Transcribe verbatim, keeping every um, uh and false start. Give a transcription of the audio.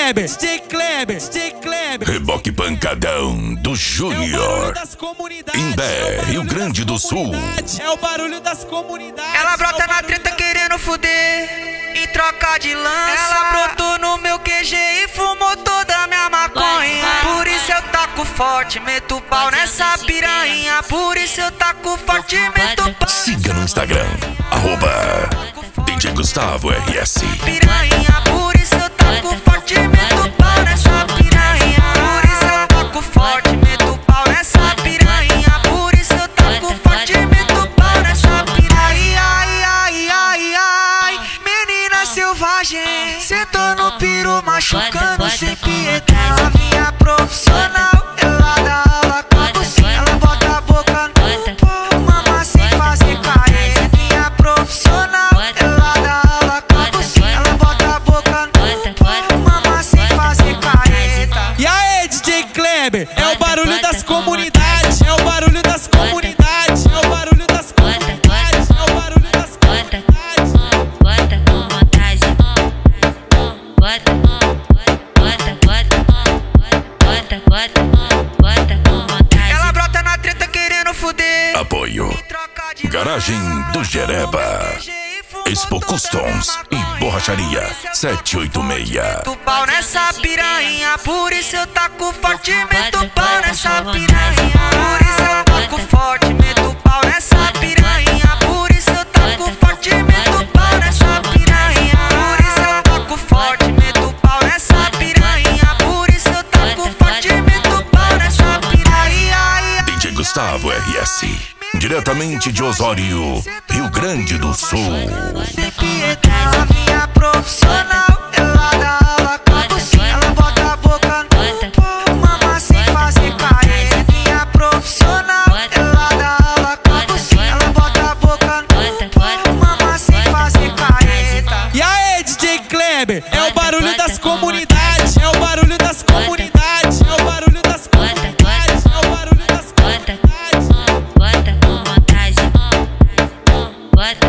Kleber, D J Kleber, D J Kleber. Reboque pancadão do Júnior. Imbé, Rio Grande do Sul. É o barulho das comunidades. Ela brota na treta querendo fuder, em troca de lança. Ela brotou no meu Q G e fumou toda a minha maconha. Por isso eu taco forte, meto pau nessa piranha. Por isso eu taco forte, meto pau. Siga no Instagram, arroba D J Gustavo R S. Piranha, por isso eu taco forte, meto pau nessa piranha. Por isso eu taco forte, meto pau nessa piranha. Por isso eu taco forte, meto pau nessa piranha. Ai, ai, ai, ai, menina selvagem, sentou no piru machucando sem piedade. Ela minha profissional, ela dá aula quando sim. Ela bota a boca no pão, mama sem fazer careta. Minha profissional, ela dá aula quando sim. Ela bota a boca no pão, mama sem fazer careta. E aí, D J Kleber, é o barulho das comunidades. É o barulho das comunidades. É o barulho das comunidades. É o barulho das comunidades. Bota com vontade. Bota, bota, bota, bota, bota, bota com vontade. Ela brota na treta querendo fuder. Apoio Garagem do Jereba, Expo Customs e Borracharia sete oito seis. Meto pau nessa piranha, por isso eu taco forte, meto pau nessa piranha. Por isso eu taco forte, meto pau nessa piranha. Por isso eu taco forte, meto pau nessa piranha. Por isso eu taco forte, meto pau nessa piranha. Por isso eu taco forte, meto pau nessa piranha. D J Gustavo R S, diretamente de Osório, Rio Grande do Sul. Ela minha profissional, ela dá aula quando sim. Ela bota a boca no pão, mama sem fazer careta. Minha profissional, ela dá aula quando sim. Ela bota a boca no pão, mama sem fazer careta. E aí, D J Kleber, é o barulho das comunidades. É o barulho das comunidades. É o barulho das comunidades. É o barulho das comunidades. Bota com vontade. Bota.